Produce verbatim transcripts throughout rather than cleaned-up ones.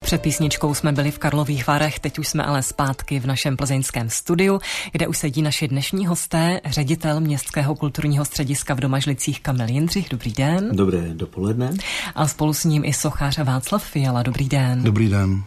Před písničkou jsme byli v Karlových Varech, teď už jsme ale zpátky v našem plzeňském studiu, kde už sedí naši dnešní hosté, ředitel Městského kulturního střediska v Domažlicích Kamil Jindřich. Dobrý den. Dobré dopoledne. A spolu s ním i sochař Václav Fiala. Dobrý den. Dobrý den.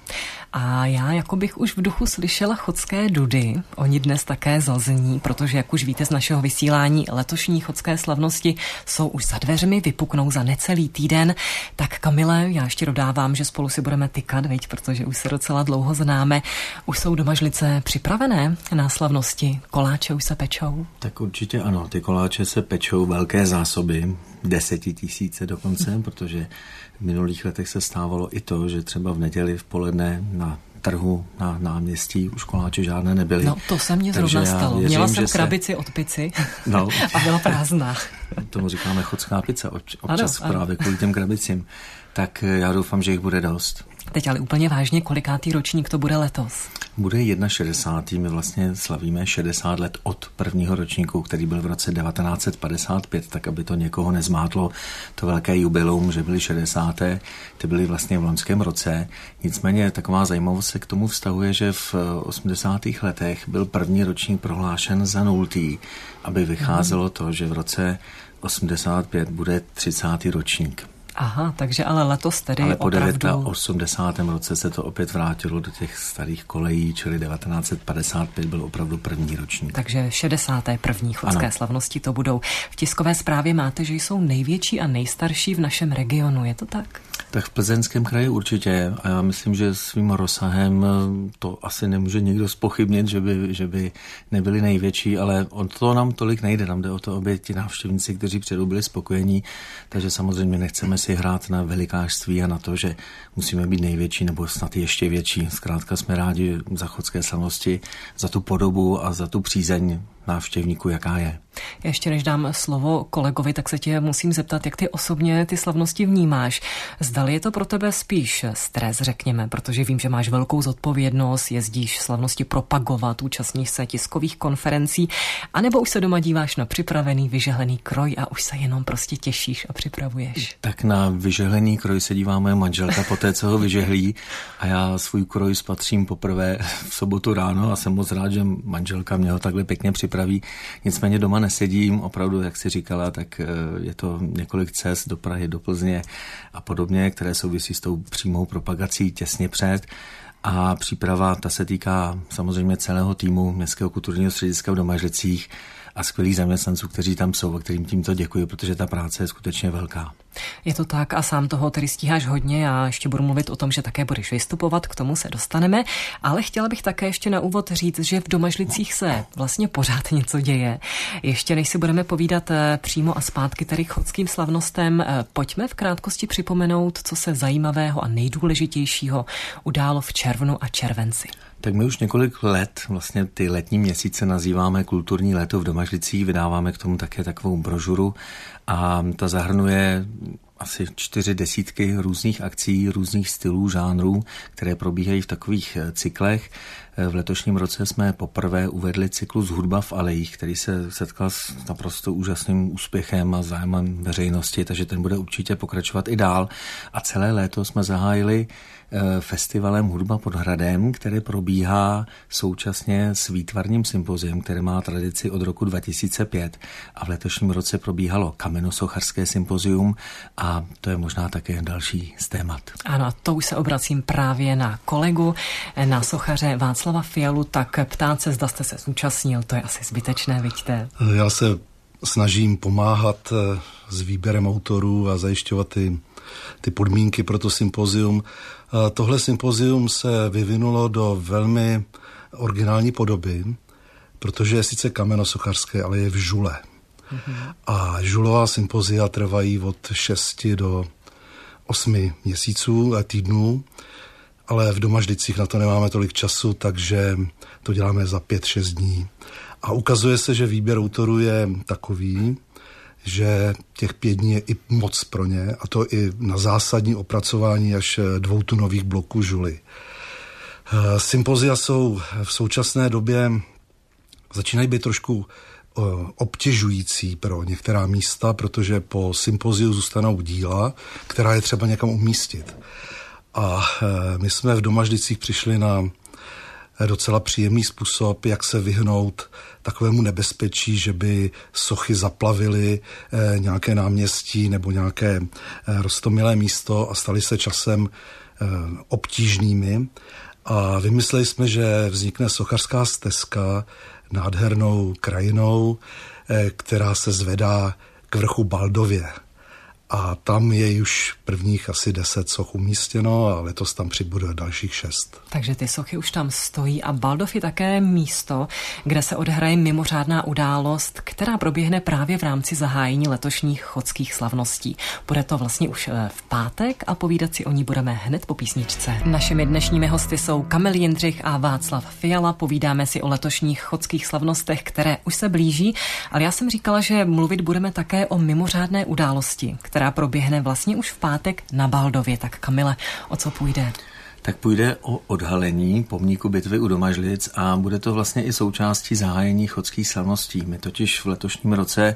A já jako bych už v duchu slyšela chodské dudy. Oni dnes také zazní, protože, jak už víte z našeho vysílání, letošní chodské slavnosti jsou už za dveřmi, vypuknou za necelý týden. Tak Kamile, já ještě dodávám, že spolu si budeme tykat, veď, protože už se docela dlouho známe. Už jsou Domažlice připravené na slavnosti? Koláče už se pečou? Tak určitě ano, ty koláče se pečou, velké zásoby, desetitisíce dokonce, protože v minulých letech se stávalo i to, že třeba v neděli v poledne na trhu, na náměstí už koláče žádné nebyly. No to se mně zrovna stalo. Věřím, Měla jsem krabici se... od pici no. a byla prázdná. Tomu říkáme chodská pizza, občas ano, právě ano. kvůli těm krabicím. Tak já doufám, že jich bude dost. Teď ale úplně vážně, kolikátý ročník to bude letos? Bude šedesátý My vlastně slavíme šedesát let od prvního ročníku, který byl v roce devatenáct set padesát pět, tak aby to někoho nezmátlo, to velké jubileum, že byly šedesáté Ty byly vlastně v loňském roce. Nicméně taková zajímavost se k tomu vztahuje, že v osmdesátých letech byl první ročník prohlášen za nultý, aby vycházelo to, že v roce osmdesát pět bude třicátý ročník. Aha, takže ale letos tedy ale po opravdu... osmdesátém roce se to opět vrátilo do těch starých kolejí, čili devatenáct set padesát pět byl opravdu první ročník. Takže šedesáté první chodské ano. slavnosti to budou. V tiskové zprávě máte, že jsou největší a nejstarší v našem regionu, je to tak? Tak v Plzeňském kraji určitě a já myslím, že svým rozsahem to asi nemůže nikdo zpochybnit, že by, že by nebyli největší, ale o to nám tolik nejde, nám jde o to, aby ti návštěvníci, kteří přijdou, byli spokojení, takže samozřejmě nechceme si hrát na velikářství a na to, že musíme být největší nebo snad ještě větší. Zkrátka jsme rádi za chodské slavnosti, za tu podobu a za tu přízeň návštěvníků, jaká je. Ještě než dám slovo kolegovi, tak se tě musím zeptat, jak ty osobně ty slavnosti vnímáš. Zdali je to pro tebe spíš stres, řekněme, protože vím, že máš velkou zodpovědnost, jezdíš slavnosti propagovat, účastníš se tiskových konferencí, anebo už se doma díváš na připravený, vyžehlený kroj a už se jenom prostě těšíš a připravuješ? Tak na vyžehlený kroj se dívá moje manželka poté, co ho vyžehlí a já svůj kroj spatřím poprvé v sobotu ráno a jsem moc rád, že manželka mě ho takhle pěkně připraví. Nicméně doma nesedím, opravdu, jak jsi říkala, tak je to několik cest do Prahy, do Plzně a podobně, které souvisí s tou přímou propagací těsně před. A příprava, ta se týká samozřejmě celého týmu Městského kulturního střediska v Domažlicích a skvělých zaměstnanců, kteří tam jsou a kterým tímto děkuji, protože ta práce je skutečně velká. Je to tak a sám toho tedy stíháš hodně. Já ještě budu mluvit o tom, že také budeš vystupovat, k tomu se dostaneme, ale chtěla bych také ještě na úvod říct, že v Domažlicích se vlastně pořád něco děje. Ještě než si budeme povídat přímo a zpátky tady k chodským slavnostem, pojďme v krátkosti připomenout, co se zajímavého a nejdůležitějšího událo v červnu a červenci. Tak my už několik let, vlastně ty letní měsíce nazýváme kulturní léto v Domažlicích, vydáváme k tomu také takovou brožuru a ta zahrnuje asi čtyři desítky různých akcí, různých stylů, žánrů, které probíhají v takových cyklech. V letošním roce jsme poprvé uvedli cyklus Hudba v alejích, který se setkal s naprosto úžasným úspěchem a zájmem veřejnosti, takže ten bude určitě pokračovat i dál. A celé léto jsme zahájili festivalem Hudba pod hradem, který probíhá současně s výtvarním sympoziem, které má tradici od roku dva tisíce pět a v letošním roce probíhalo kamenosochařské sympozium a to je možná také další z témat. Ano, a to už se obracím právě na kolegu, na sochaře Václava Fialu, tak ptát se, zda jste se zúčastnil, to je asi zbytečné, vidíte. Já se snažím pomáhat s výběrem autorů a zajišťovat ty, ty podmínky pro to sympozium. Tohle sympozium se vyvinulo do velmi originální podoby, protože je sice kamenosochařské, ale je v žule. Mm-hmm. A žulová sympozia trvají od šesti do osmi měsíců a týdnů, ale v Domažlicích na to nemáme tolik času, takže to děláme za pět šest dní. A ukazuje se, že výběr autorů je takový, že těch pět dní je i moc pro ně, a to i na zásadní opracování až dvoutunových bloků žuly. Sympozia jsou v současné době, začínají být trošku obtěžující pro některá místa, protože po sympoziu zůstanou díla, která je třeba někam umístit. A my jsme v Domažlicích přišli na docela příjemný způsob, jak se vyhnout takovému nebezpečí, že by sochy zaplavily nějaké náměstí nebo nějaké roztomilé místo a staly se časem obtížnými. A vymysleli jsme, že vznikne sochařská stezka nádhernou krajinou, která se zvedá k vrchu Baldově. A tam je už prvních asi deset soch umístěno a letos tam přibude dalších šest. Takže ty sochy už tam stojí a Baldov je také místo, kde se odehraje mimořádná událost, která proběhne právě v rámci zahájení letošních chodských slavností. Bude to vlastně už v pátek a povídat si o ní budeme hned po písničce. Našimi dnešními hosty jsou Kamil Jindřich a Václav Fiala. Povídáme si o letošních chodských slavnostech, které už se blíží, ale já jsem říkala, že mluvit budeme také o mimořádné události, která která proběhne vlastně už v pátek na Baldově. Tak Kamile, o co půjde? Tak půjde o odhalení pomníku bitvy u Domažlic a bude to vlastně i součástí zahájení chodských slavností. My totiž v letošním roce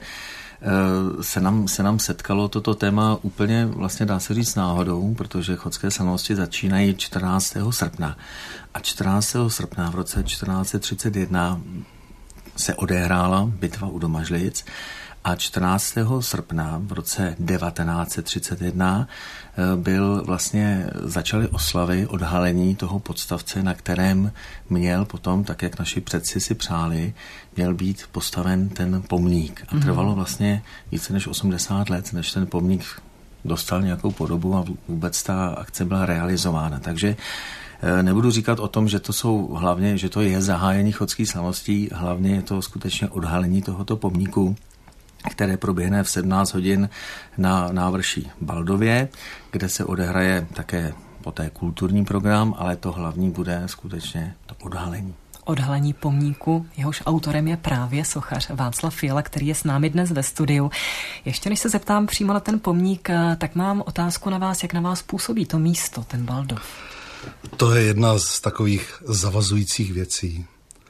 se nám, se nám setkalo toto téma úplně vlastně dá se říct náhodou, protože chodské slavnosti začínají čtrnáctého srpna. A čtrnáctého srpna v roce čtrnáct set třicet jedna se odehrála bitva u Domažlic a čtrnáctého srpna v roce devatenáct set třicet jedna byl vlastně, začaly oslavy odhalení toho podstavce, na kterém měl potom, tak jak naši předci si přáli, měl být postaven ten pomník. A trvalo vlastně více než osmdesát let, než ten pomník dostal nějakou podobu a vůbec ta akce byla realizována. Takže nebudu říkat o tom, že to jsou hlavně, že to je zahájení chodských slavností, hlavně je to skutečně odhalení tohoto pomníku, které proběhne v sedmnáct hodin na návrší Baldově, kde se odehraje také poté kulturní program, ale to hlavní bude skutečně to odhalení. Odhalení pomníku, jehož autorem je právě sochař Václav Fiala, který je s námi dnes ve studiu. Ještě než se zeptám přímo na ten pomník, tak mám otázku na vás, jak na vás působí to místo, ten Baldov. To je jedna z takových zavazujících věcí.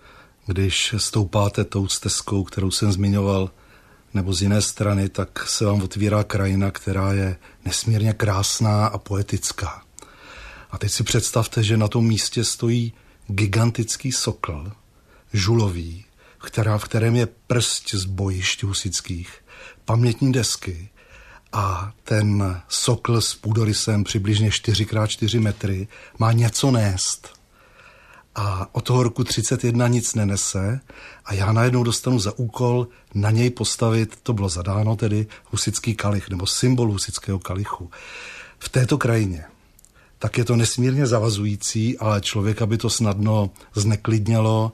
Když stoupáte tou stezkou, kterou jsem zmiňoval, nebo z jiné strany, tak se vám otvírá krajina, která je nesmírně krásná a poetická. A teď si představte, že na tom místě stojí gigantický sokl, žulový, která, v kterém je prst z bojišť husických, pamětní desky a ten sokl s půdorysem přibližně čtyři krát čtyři metry má něco nést. A od toho roku třicet jedna nic nenese a já najednou dostanu za úkol na něj postavit, to bylo zadáno tedy, husický kalich, nebo symbol husického kalichu. V této krajině. Tak je to nesmírně zavazující, ale člověka by to snadno zneklidnělo,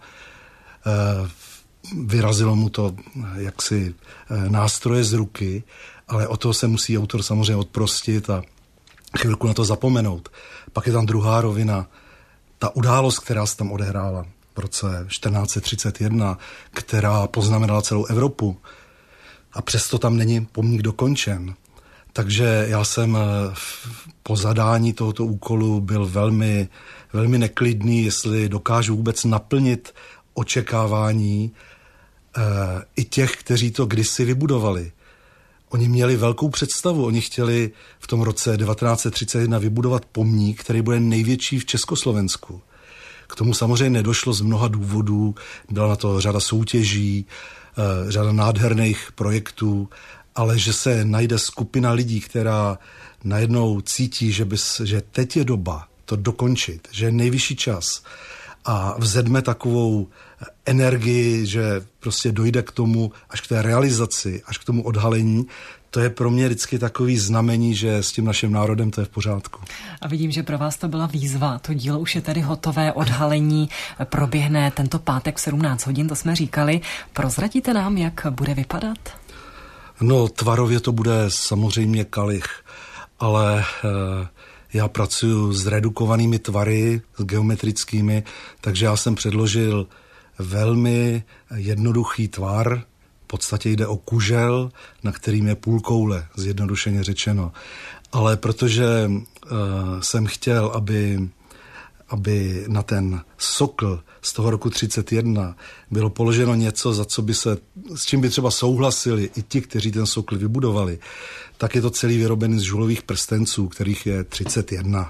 vyrazilo mu to jaksi nástroje z ruky, ale o toho se musí autor samozřejmě odprostit a chvilku na to zapomenout. Pak je tam druhá rovina, ta událost, která se tam odehrála v roce čtrnáct set třicet jedna, která poznamenala celou Evropu a přesto tam není pomník dokončen. Takže já jsem po zadání tohoto úkolu byl velmi, velmi neklidný, jestli dokážu vůbec naplnit očekávání e, i těch, kteří to kdysi vybudovali. Oni měli velkou představu, oni chtěli v tom roce devatenáct set třicet jedna vybudovat pomník, který bude největší v Československu. K tomu samozřejmě nedošlo z mnoha důvodů, byla na to řada soutěží, řada nádherných projektů, ale že se najde skupina lidí, která najednou cítí, že, bys, že teď je doba to dokončit, že je nejvyšší čas a vzedme takovou energii, že prostě dojde k tomu, až k té realizaci, až k tomu odhalení, to je pro mě vždycky takový znamení, že s tím naším národem to je v pořádku. A vidím, že pro vás to byla výzva. To dílo už je tady hotové, odhalení proběhne tento pátek v sedmnáct hodin, to jsme říkali. Prozradíte nám, jak bude vypadat? No, tvarově to bude samozřejmě kalich, ale e, já pracuji s redukovanými tvary, s geometrickými, takže já jsem předložil velmi jednoduchý tvar. V podstatě jde o kužel, na kterým je půl koule, zjednodušeně řečeno. Ale protože uh, jsem chtěl, aby, aby na ten sokl z toho roku třicet jedna bylo položeno něco, za co by se, s čím by třeba souhlasili i ti, kteří ten sokl vybudovali, tak je to celý vyrobený z žulových prstenců, kterých je třicet jedna.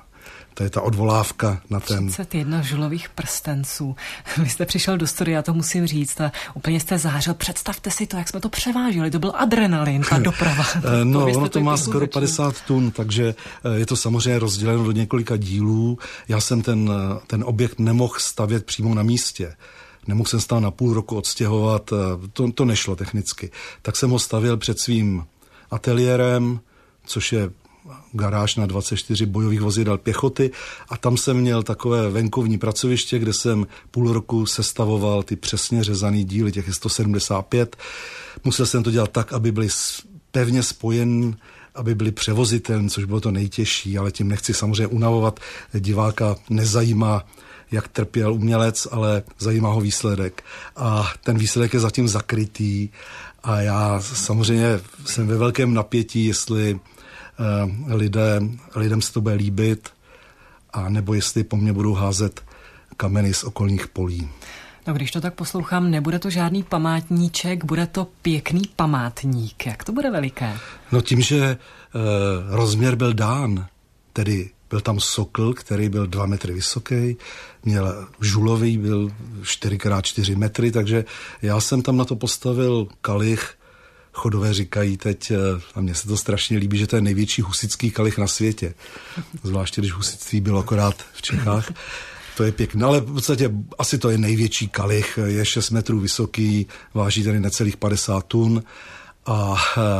To je ta odvolávka na ten... třicet jedna žulových prstenců. Vy jste přišel do studia, to musím říct, a úplně jste zářil. Představte si to, jak jsme to převáželi. To byl adrenalin, ta doprava. No, ono to má skoro padesát tun, takže je to samozřejmě rozděleno do několika dílů. Já jsem ten, ten objekt nemohl stavět přímo na místě. Nemohl jsem stát na půl roku odstěhovat, to, to nešlo technicky. Tak jsem ho stavěl před svým ateliérem, což je garáž na dvacet čtyři bojových vozidel pěchoty, a tam jsem měl takové venkovní pracoviště, kde jsem půl roku sestavoval ty přesně řezaný díly, těch je sto sedmdesát pět. Musel jsem to dělat tak, aby byly pevně spojen, aby byly převozitelné, což bylo to nejtěžší, ale tím nechci samozřejmě unavovat. Diváka nezajímá, jak trpěl umělec, ale zajímá ho výsledek. A ten výsledek je zatím zakrytý a já samozřejmě jsem ve velkém napětí, jestli uh, lidé, lidem se to bude líbit, a nebo jestli po mně budou házet kameny z okolních polí. No, když to tak poslouchám, nebude to žádný památníček, bude to pěkný památník. Jak to bude veliké? No tím, že uh, rozměr byl dán, tedy byl tam sokl, který byl dva metry vysoký, měl žulový, byl čtyři krát čtyři metry, takže já jsem tam na to postavil kalich. Chodové říkají teď, a mně se to strašně líbí, že to je největší husitský kalich na světě. Zvláště, když husitství bylo akorát v Čechách. To je pěkné, ale v podstatě asi to je největší kalich, je šest metrů vysoký, váží tady necelých padesát tun a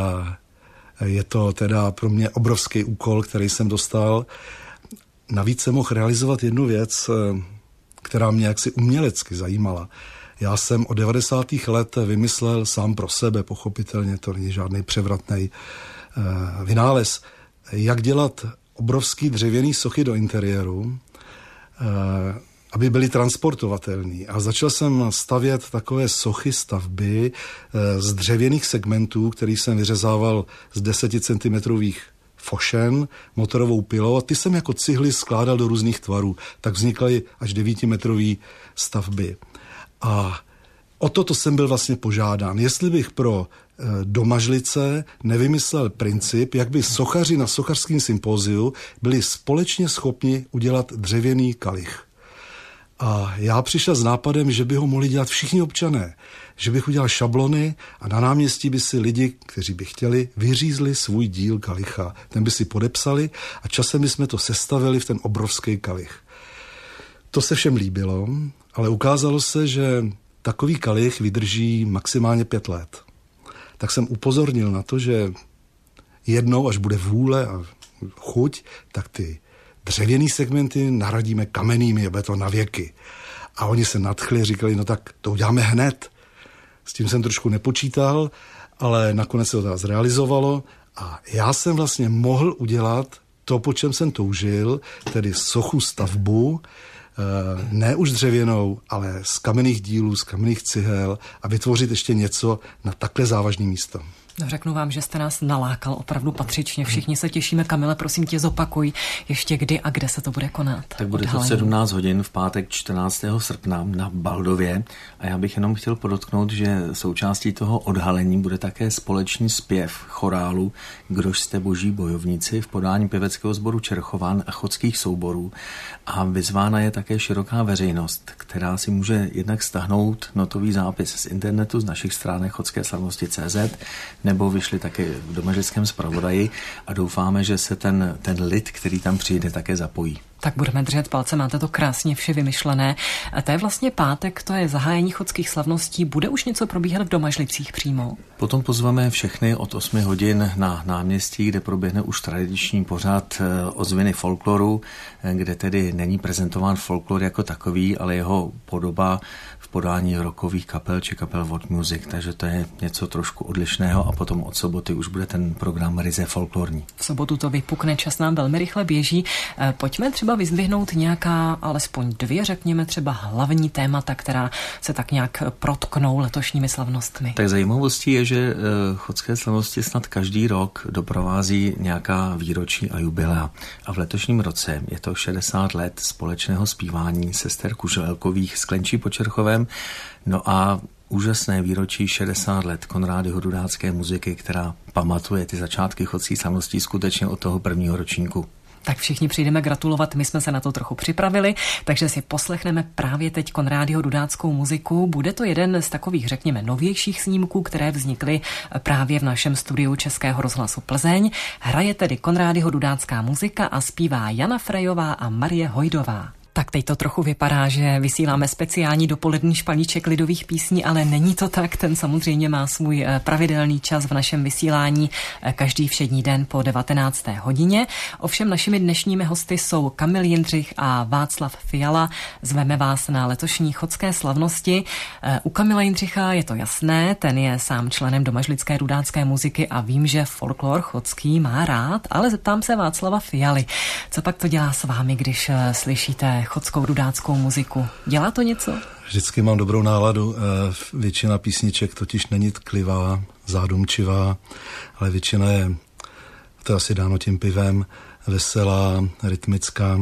je to teda pro mě obrovský úkol, který jsem dostal. Navíc jsem mohl realizovat jednu věc, která mě jaksi umělecky zajímala. Já jsem od devadesátých let vymyslel sám pro sebe, pochopitelně, to není žádný převratný uh, vynález, jak dělat obrovský dřevěný sochy do interiéru, uh, aby byly transportovatelný. A začal jsem stavět takové sochy stavby uh, z dřevěných segmentů, který jsem vyřezával z deseticentimetrových fošen motorovou pilou, a ty jsem jako cihly skládal do různých tvarů. Tak vznikaly až devítimetrové stavby. A o toto jsem byl vlastně požádán. Jestli bych pro e, domažlice nevymyslel princip, jak by sochaři na sochařském sympóziu byli společně schopni udělat dřevěný kalich. A já přišel s nápadem, že by ho mohli dělat všichni občané. Že bych udělal šablony a na náměstí by si lidi, kteří by chtěli, vyřízli svůj díl kalicha. Ten by si podepsali a časem jsme to sestavili v ten obrovský kalich. To se všem líbilo, ale ukázalo se, že takový kalich vydrží maximálně pět let. Tak jsem upozornil na to, že jednou, až bude vůle a chuť, tak ty dřevěný segmenty nahradíme kamennými, bude to na věky. A oni se nadchli, říkali, no tak to uděláme hned. S tím jsem trošku nepočítal, ale nakonec se to teda zrealizovalo a já jsem vlastně mohl udělat to, po čem jsem toužil, tedy sochu stavbu, ne už dřevěnou, ale z kamenných dílů, z kamenných cihel, a vytvořit ještě něco na takhle závažné místo. No, řeknu vám, že jste nás nalákal opravdu patřičně. Všichni se těšíme. Kamile, prosím tě, zopakuj ještě kdy a kde se to bude konat. Tak bude to v sedmnáct hodin v pátek čtrnáctého srpna na Baldově. A já bych jenom chtěl podotknout, že součástí toho odhalení bude také společný zpěv chorálu Kdož jste boží bojovníci v podání pěveckého sboru Čerchován a chodských souborů. A vyzvána je také široká veřejnost, která si může jednak stáhnout notový zápis z internetu z našich stránek chodské slavnosti tečka cé zet, nebo vyšli také v domažlickém zpravodaji, a doufáme, že se ten, ten lid, který tam přijde, také zapojí. Tak budeme držet palce, máte to krásně vše vymyšlené. A to je vlastně pátek, to je zahájení chodských slavností. Bude už něco probíhat v Domažlicích přímo? Potom pozveme všechny od osmi hodin na náměstí, kde proběhne už tradiční pořad ozvěny folkloru, kde tedy není prezentován folklor jako takový, ale jeho podoba v podání rockových kapel či kapel world music, takže to je něco trošku odlišného, a potom od soboty už bude ten program ryze folklorní. V sobotu to vypukne, čas nám velmi rychle běží. Pojďme třeba vyzdvihnout nějaká, alespoň dvě, řekněme třeba hlavní témata, která se tak nějak protknou letošními slavnostmi. Tak zajímavostí je, že chodské slavnosti snad každý rok doprovází nějaká výročí a jubilea. A v letošním roce je to šedesát let společného zpívání sester Kuželkových s Klenčí pod Čerchovem. No a úžasné výročí šedesát let Konrádyho Dudácké muziky, která pamatuje ty začátky chodských slavností skutečně od toho prvního ročníku. Tak všichni přijdeme gratulovat, my jsme se na to trochu připravili, takže si poslechneme právě teď Konrádyho Dudáckou muziku. Bude to jeden z takových, řekněme, novějších snímků, které vznikly právě v našem studiu Českého rozhlasu Plzeň. Hraje tedy Konrádyho Dudácká muzika a zpívá Jana Frejová a Marie Hojdová. Tak teď to trochu vypadá, že vysíláme speciální dopolední špalíček lidových písní, ale není to tak, ten samozřejmě má svůj pravidelný čas v našem vysílání každý všední den po devatenácté hodině. Ovšem našimi dnešními hosty jsou Kamil Jindřich a Václav Fiala. Zveme vás na letošní chodské slavnosti. U Kamila Jindřicha je to jasné, ten je sám členem domažlické dudácké muziky a vím, že folklor chodský má rád, ale zeptám se Václava Fialy. Co pak to dělá s vámi, když slyšíte chodskou dudáckou muziku? Dělá to něco? Vždycky mám dobrou náladu. Většina písniček totiž není tklivá, zádumčivá, ale většina je, to je asi dáno tím pivem, veselá, rytmická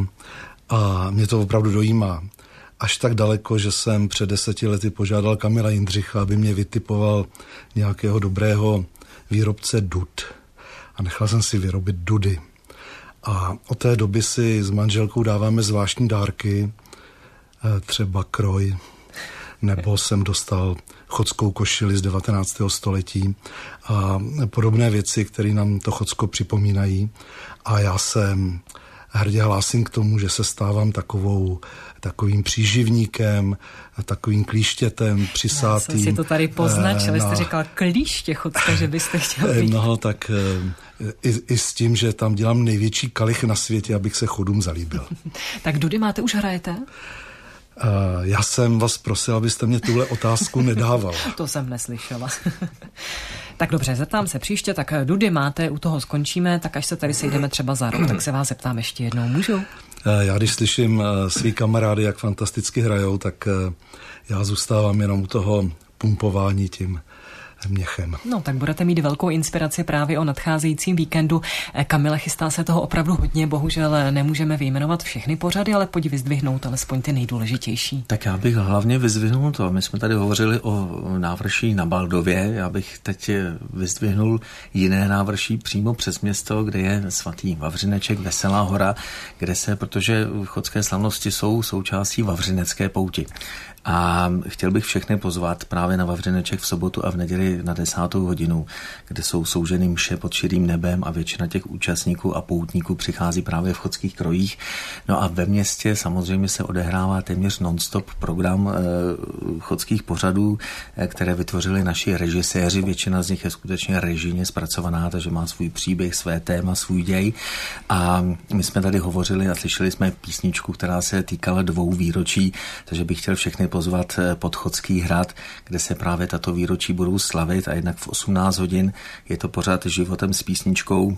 a mě to opravdu dojímá. Až tak daleko, že jsem před deseti lety požádal Kamila Jindřicha, aby mě vytipoval nějakého dobrého výrobce dud a nechal jsem si vyrobit dudy. A od té doby si s manželkou dáváme zvláštní dárky, třeba kroj, nebo jsem dostal chodskou košili z devatenáctého století a podobné věci, které nám to Chodsko připomínají. A já se hrdě hlásím k tomu, že se stávám takovou, takovým příživníkem, takovým klíštětem přisátým. Já jsem si to tady poznačil, na... jste říkal klíště chodské, že byste chtěl být. No, tak i, i s tím, že tam dělám největší kalich na světě, abych se chodům zalíbil. Tak dudy máte, už hrajete? Uh, já jsem vás prosil, abyste mě tuhle otázku nedával. To jsem neslyšela. Tak dobře, zeptám se příště, tak dudy máte, u toho skončíme, tak až se tady sejdeme třeba za rok, tak se vás zeptám ještě jednou, můžu? Uh, já když slyším uh, svý kamarády, jak fantasticky hrajou, tak uh, já zůstávám jenom u toho pumpování tím měchem. No, tak budete mít velkou inspiraci právě o nadcházejícím víkendu. Kamile, chystá se toho opravdu hodně, bohužel nemůžeme vyjmenovat všechny pořady, ale pojď vyzdvihnout alespoň ty nejdůležitější. Tak já bych hlavně vyzdvihnul to. My jsme tady hovořili o návrší na Baldově, já bych teď vyzdvihnul jiné návrší přímo přes město, kde je svatý Vavřineček, Veselá hora, kde se, protože chodské slavnosti jsou součástí Vavřinecké pouti. A chtěl bych všechny pozvat právě na Vavřineček v sobotu a v neděli na desátou hodinu, kde jsou souženy mše pod širým nebem a většina těch účastníků a poutníků přichází právě v chodských krojích. No a ve městě samozřejmě se odehrává téměř non-stop program e, chodských pořadů, e, které vytvořili naši režiséři. Většina z nich je skutečně režijně zpracovaná, takže má svůj příběh, své téma, svůj děj. A my jsme tady hovořili a slyšeli jsme písničku, která se týkala dvou výročí, takže bych chtěl všechny pozvat pod Chodský hrad, kde se právě tato výročí budou slavit a jednak v osmnáct hodin je to pořad Životem s písničkou,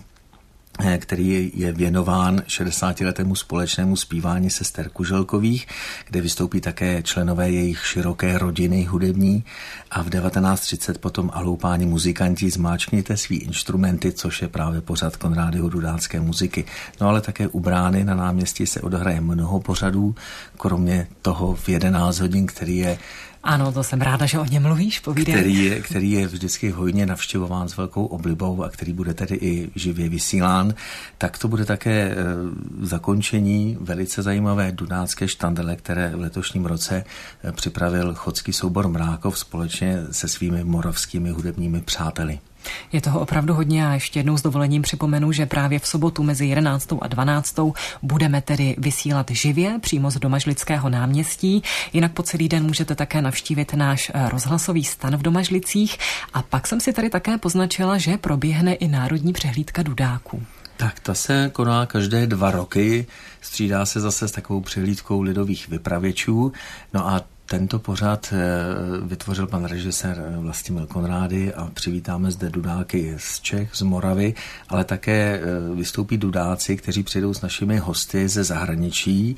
který je věnován šedesátiletému společnému zpívání sester Kuželkových, kde vystoupí také členové jejich široké rodiny hudební a v devatenáct třicet potom aloupáni muzikanti zmáčkněte svý instrumenty, což je právě pořad Konrádyho Dudácké muziky. No ale také u brány na náměstí se odehraje mnoho pořadů, kromě toho v jedenáct hodin, který je Ano, to jsem ráda, že o něm mluvíš, povídej. Který je, který je vždycky hojně navštěvován s velkou oblibou a který bude tedy i živě vysílán, tak to bude také e, zakončení velice zajímavé dudácké štandele, které v letošním roce e, připravil chodský soubor Mrákov společně se svými moravskými hudebními přáteli. Je toho opravdu hodně a ještě jednou s dovolením připomenu, že právě v sobotu mezi jedenáctou a dvanáctou budeme tedy vysílat živě přímo z Domažlického náměstí. Jinak po celý den můžete také navštívit náš rozhlasový stan v Domažlicích a pak jsem si tady také poznačila, že proběhne i národní přehlídka dudáků. Tak ta se koná každé dva roky, střídá se zase s takovou přehlídkou lidových vypravěčů. No a tento pořad vytvořil pan režisér Vlastimil Konrády a přivítáme zde dudáky z Čech, z Moravy, ale také vystoupí dudáci, kteří přijdou s našimi hosty ze zahraničí,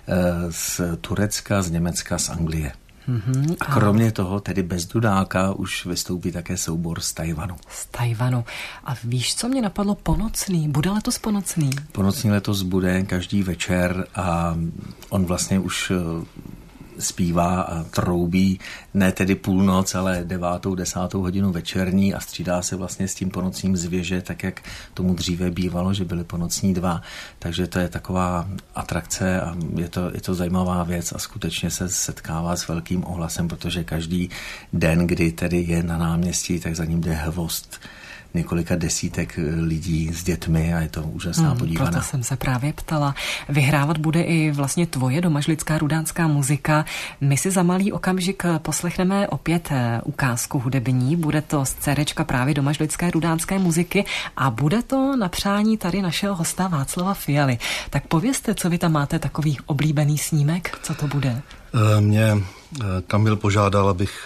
z Turecka, z Německa, z Anglie. Mm-hmm, a kromě toho, tedy bez dudáka, už vystoupí také soubor z Tajvanu. Z Tajvanu. A víš, co mě napadlo? Ponocný. Bude letos ponocný? Ponocný letos bude každý večer a on vlastně už zpívá a troubí, ne tedy půlnoc, ale devátou, desátou hodinu večerní a střídá se vlastně s tím ponocním zvěže, tak jak tomu dříve bývalo, že byly ponocní dva. Takže to je taková atrakce a je to, je to zajímavá věc a skutečně se setkává s velkým ohlasem, protože každý den, kdy tedy je na náměstí, tak za ním jde hvost několika desítek lidí s dětmi a je to úžasná hmm, podívaná. Proto jsem se právě ptala. Vyhrávat bude i vlastně tvoje domažlická rudánská muzika. My si za malý okamžik poslechneme opět ukázku hudební. Bude to z cédéčka právě domažlické rudánské muziky a bude to na přání tady našeho hosta Václava Fialy. Tak povězte, co vy tam máte takový oblíbený snímek, co to bude? Mě Kamil požádal, abych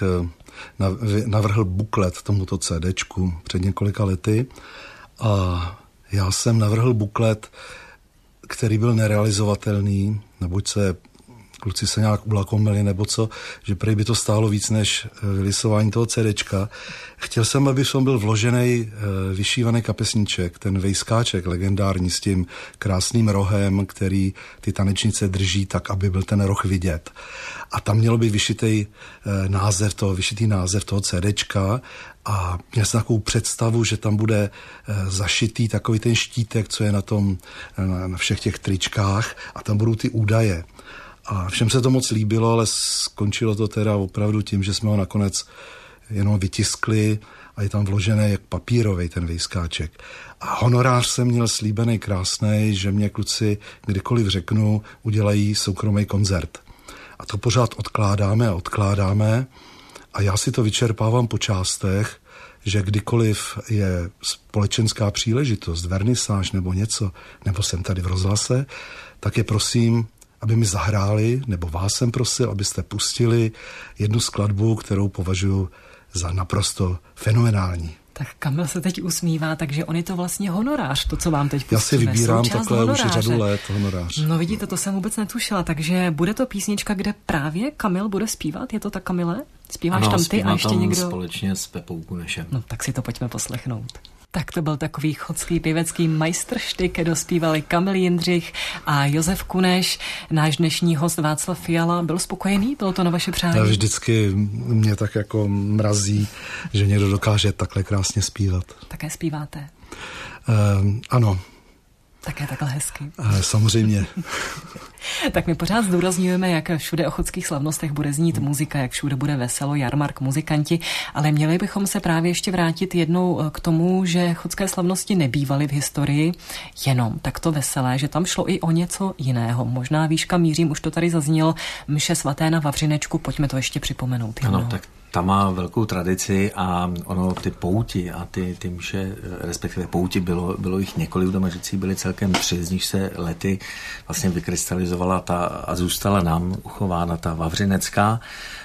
navrhl buklet tomuto cédéčku před několika lety a já jsem navrhl buklet, který byl nerealizovatelný, neboť se kluci se nějak ulakomili nebo co, že prej by to stálo víc než vylisování toho cédéčka. Chtěl jsem, aby v tom byl vložený vyšívaný kapesníček, ten vejskáček legendární s tím krásným rohem, který ty tanečnice drží tak, aby byl ten roh vidět. A tam mělo být vyšitý název toho, vyšitý název toho cédéčka a měl jsem takovou představu, že tam bude zašitý takový ten štítek, co je na tom, na všech těch tričkách a tam budou ty údaje. A všem se to moc líbilo, ale skončilo to teda opravdu tím, že jsme ho nakonec jenom vytiskli a je tam vložený jak papírový ten vejskáček. A honorář jsem měl slíbený krásnej, že mě kluci kdykoliv řeknu, udělají soukromý koncert. A to pořád odkládáme a odkládáme a já si to vyčerpávám po částech, že kdykoliv je společenská příležitost, vernisáž nebo něco, nebo jsem tady v rozhlase, tak je prosím, aby mi zahráli, nebo vás jsem prosil, abyste pustili jednu skladbu, kterou považuji za naprosto fenomenální. Tak Kamil se teď usmívá, takže on je to vlastně honorář, to, co vám teď pustíme. Já si vybírám takhle honoráře. už řadu let honorář. No vidíte, to jsem vůbec netušila, takže bude to písnička, kde právě Kamil bude zpívat, je to tak, Kamile? Zpíváš ano, tam ty a ještě tam někdo? Společně s Pepou Kunešem. No tak si to pojďme poslechnout. Tak to byl takový chodský pěvecký majstrštyk, dospívali Kamil Jindřich a Josef Kuneš. Náš dnešní host Václav Fiala byl spokojený? Bylo to na vaše přání? Já vždycky mě tak jako mrazí, že někdo dokáže takhle krásně zpívat. Také zpíváte? Uh, ano. Také takhle hezky. Uh, samozřejmě. Tak my pořád zdůrazňujeme, jak všude o chodských slavnostech bude znít muzika, jak všude bude veselo, jarmark, muzikanti, ale měli bychom se právě ještě vrátit jednou k tomu, že chodské slavnosti nebývaly v historii jenom takto veselé, že tam šlo i o něco jiného. Možná víš, kam mířím, už to tady zaznělo, mše svaté na Vavřinečku, pojďme to ještě připomenout. Ano, jednou. Tak ta má velkou tradici a ono ty pouti a ty, ty mše, respektive pouti, bylo, bylo jich několik v Domažlicích, byly celkem tři, z nich se lety vlastně vykrystalizovala ta a zůstala nám uchována ta Vavřinecká.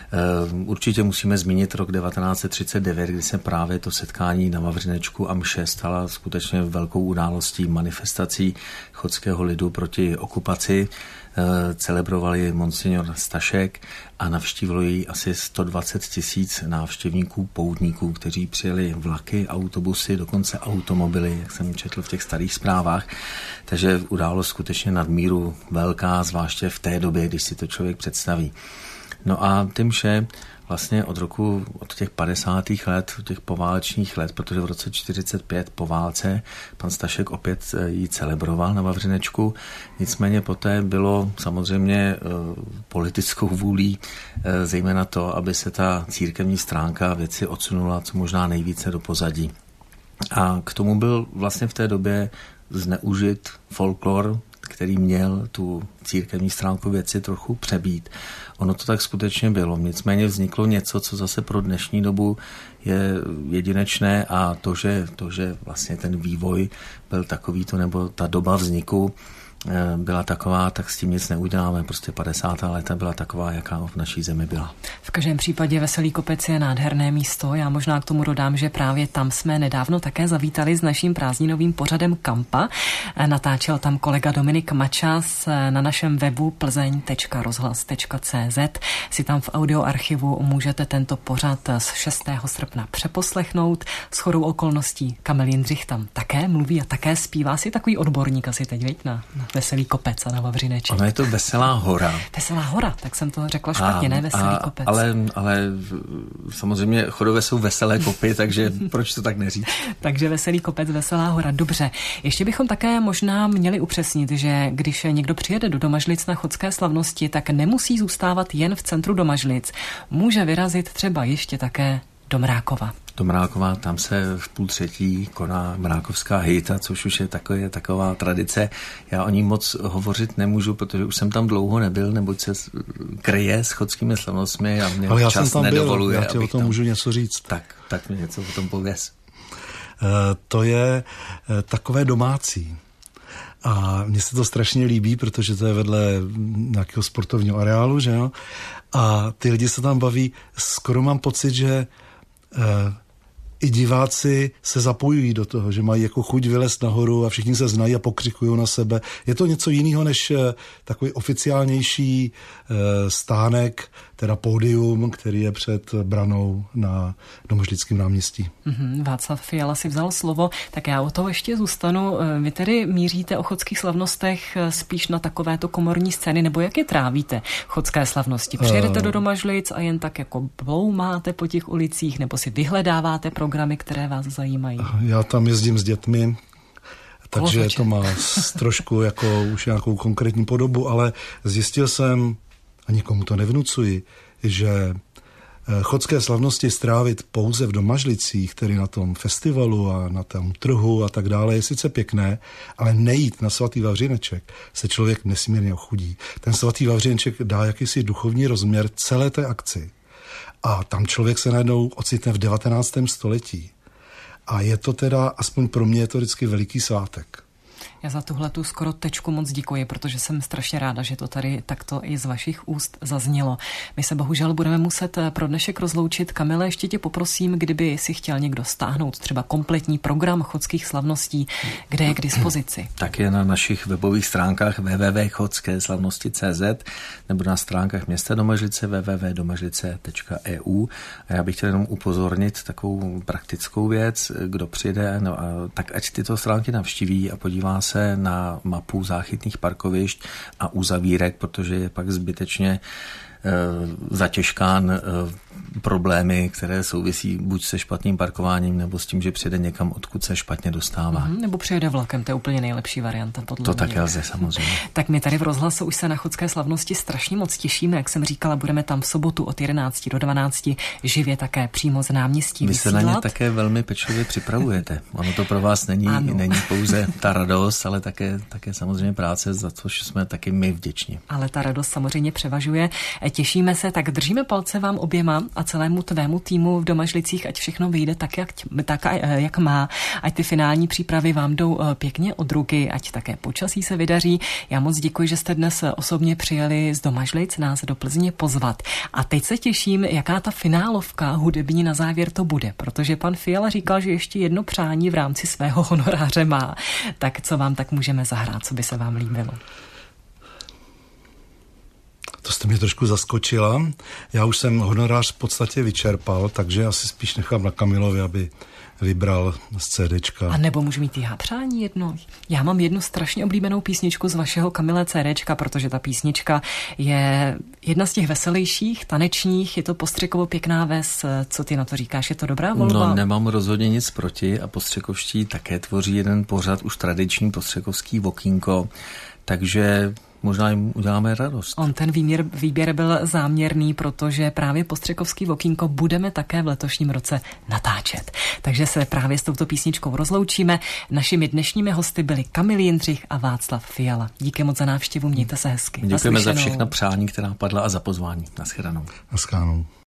Určitě musíme zmínit rok devatenáct set třicet devět, kdy se právě to setkání na Vavřinečku a mše stala skutečně velkou událostí, manifestací chodského lidu proti okupaci. Celebrovali monsignor Stašek a navštívilo ji asi sto dvacet tisíc návštěvníků, poutníků, kteří přijeli vlaky, autobusy, dokonce automobily, jak jsem četl v těch starých zprávách. Takže událost skutečně nadmíru velká, zvláště v té době, když si to člověk představí. No a ty mše vlastně od roku, od těch padesátých let, od těch poválečných let, protože v roce čtyřicet pět po válce pan Stašek opět ji celebroval na Vavřinečku. Nicméně poté bylo samozřejmě politickou vůlí zejména to, aby se ta církevní stránka věci odsunula co možná nejvíce do pozadí. A k tomu byl vlastně v té době zneužit folklor, který měl tu církevní stránku věci trochu přebít. Ono to tak skutečně bylo. Nicméně vzniklo něco, co zase pro dnešní dobu je jedinečné a to, že, to, že vlastně ten vývoj byl takovýto, nebo ta doba vzniku byla taková, tak s tím nic neuděláme. Prostě padesátá léta byla taková, jaká v naší zemi byla. V V každém případě Veselý Kopec je nádherné místo. Já možná k tomu dodám, že právě tam jsme nedávno také zavítali s naším prázdninovým pořadem Kampa. Natáčel tam kolega Dominik Mačas. Na našem webu plzeň tečka rozhlas tečka cé zet si tam v audioarchivu můžete tento pořad z šestého srpna přeposlechnout. Shodou okolností Kamil Jindřich tam také mluví a také zpívá. Si takový odborník asi teď, veď, na, na Veselý Kopec a na Vavřineček. Ono je to Veselá hora. Veselá hora, tak jsem to řekla špatně, a, ne Veselý a, Kopec. Ale, ale samozřejmě Chodové jsou veselé kopy, takže proč to tak neříct? Takže Veselý Kopec, Veselá hora, dobře. Ještě bychom také možná měli upřesnit, že když někdo přijede do Domažlic na chodské slavnosti, tak nemusí zůstávat jen v centru Domažlic. Může vyrazit třeba ještě také do Mrákova. Do Mrákova, tam se v půl třetí koná Mrákovská hejta, což už je takové, taková tradice. Já o ní moc hovořit nemůžu, protože už jsem tam dlouho nebyl, neboť se kryje s chodskými slavnostmi a mě Ale já čas jsem tam nedovoluje. Byl, já ti o tom tam... můžu něco říct. Tak, tak mi něco o tom pověz. Uh, to je uh, takové domácí. A mně se to strašně líbí, protože to je vedle nějakého sportovního areálu, že jo? A ty lidi se tam baví. Skoro mám pocit, že uh, i diváci se zapojují do toho, že mají jako chuť vylézt nahoru a všichni se znají a pokřikují na sebe. Je to něco jiného než uh, takový oficiálnější uh, stánek, teda pódium, který je před branou na Domažlickém náměstí. Mm-hmm, Václav Fiala si vzal slovo, tak já o toho ještě zůstanu. Vy tedy míříte o chodských slavnostech spíš na takovéto komorní scény, nebo jak je trávíte chodské slavnosti? Přijedete uh, do Domažlic a jen tak jako bloumáte po těch ulicích, nebo si vyhledáváte programy, které vás zajímají? Já tam jezdím s dětmi, takže Kolotoče. To má trošku jako už nějakou konkrétní podobu, ale zjistil jsem, a nikomu to nevnucuji, že chodské slavnosti strávit pouze v Domažlicích, tedy na tom festivalu a na tom trhu a tak dále, je sice pěkné, ale nejít na svatý Vavřineček se člověk nesmírně ochudí. Ten svatý Vavřineček dá jakýsi duchovní rozměr celé té akci. A tam člověk se najednou ocitne v devatenáctém století. A je to teda, aspoň pro mě je to vždycky veliký svátek. Já za tuhle tu skoro tečku moc děkuji, protože jsem strašně ráda, že to tady takto i z vašich úst zaznělo. My se bohužel budeme muset pro dnešek rozloučit. Kamile, ještě tě poprosím, kdyby si chtěl někdo stáhnout třeba kompletní program chodských slavností, kde je k dispozici. Tak je na našich webových stránkách w w w tečka chodské slavnosti tečka cé zet nebo na stránkách města Domažlice w w w tečka domažlice tečka e u. A já bych chtěl jenom upozornit takovou praktickou věc, kdo přijde, no, tak ať tyto stránky navštíví a podívá se na mapu záchytných parkovišť a uzavírek, protože je pak zbytečně zatěžkán problémy, které souvisí buď se špatným parkováním, nebo s tím, že přijede někam, odkud se špatně dostává. Mm-hmm, nebo přijede vlakem, to je úplně nejlepší varianta. Podle to mě. také lze, samozřejmě. Tak my tady v rozhlasu už se na chodské slavnosti strašně moc těšíme, jak jsem říkala, budeme tam v sobotu od jedenácti do dvanácti živě také přímo z náměstí Vy vysílat. se na ně také velmi pečlivě připravujete. Ono to pro vás není, není pouze ta radost, ale také, také samozřejmě práce, za což jsme taky my vděční. Ale ta radost samozřejmě převažuje. Těšíme se, tak držíme palce vám oběma a celému tvému týmu v Domažlicích, ať všechno vyjde tak, jak, tak, jak má, ať ty finální přípravy vám jdou pěkně od ruky, ať také počasí se vydaří. Já moc děkuji, že jste dnes osobně přijeli z Domažlic nás do Plzně pozvat. A teď se těším, jaká ta finálovka hudební na závěr to bude, protože pan Fiala říkal, že ještě jedno přání v rámci svého honoráře má. Tak co vám tak můžeme zahrát, co by se vám líbilo? To jste mě trošku zaskočila. Já už jsem honorář v podstatě vyčerpal, takže asi spíš nechám na Kamilovi, aby vybral z CDčka. A nebo můžu mít já přání jedno? Já mám jednu strašně oblíbenou písničku z vašeho, Kamile, CDčka, protože ta písnička je jedna z těch veselějších, tanečních, je to Postřekovo pěkná ves. Co ty na to říkáš? Je to dobrá volba? No, nemám rozhodně nic proti a Postřekovští také tvoří jeden pořad, už tradiční Postřekovský vokínko, takže možná jim uděláme radost. On ten výměr, výběr byl záměrný, protože právě Postřekovský vokínko budeme také v letošním roce natáčet. Takže se právě s touto písničkou rozloučíme. Našimi dnešními hosty byli Kamil Jindřich a Václav Fiala. Díky moc za návštěvu, mějte se hezky. Děkujeme za všechna přání, která padla a za pozvání. Naschledanou. Naschledanou.